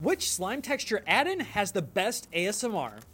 Which slime texture add-in has the best ASMR?